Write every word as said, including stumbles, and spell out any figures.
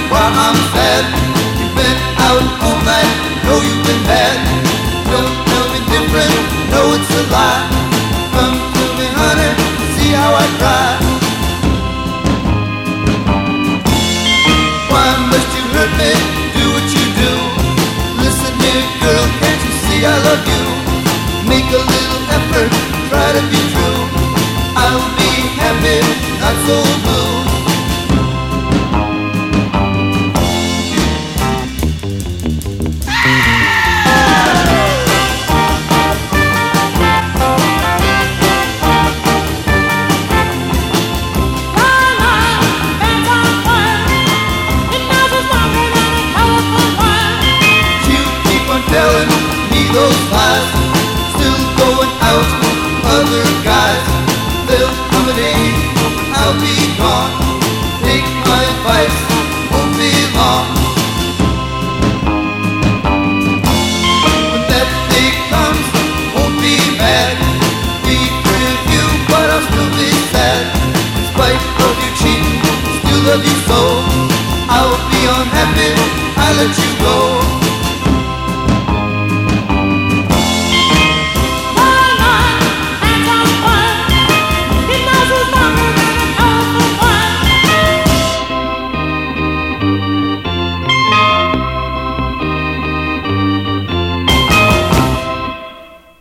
while I'm sad. You've been out all night, know you've been bad. Don't tell me different, know it's a lie. Come to me, honey, see how I cry. Why must you hurt me, do what you do? Listen here, girl, can't you see I love you? Make a little effort, try to be true. I'll be happy, not so blue. Telling me those lies, still going out with other guys. There'll come a day I'll be gone. Take my advice,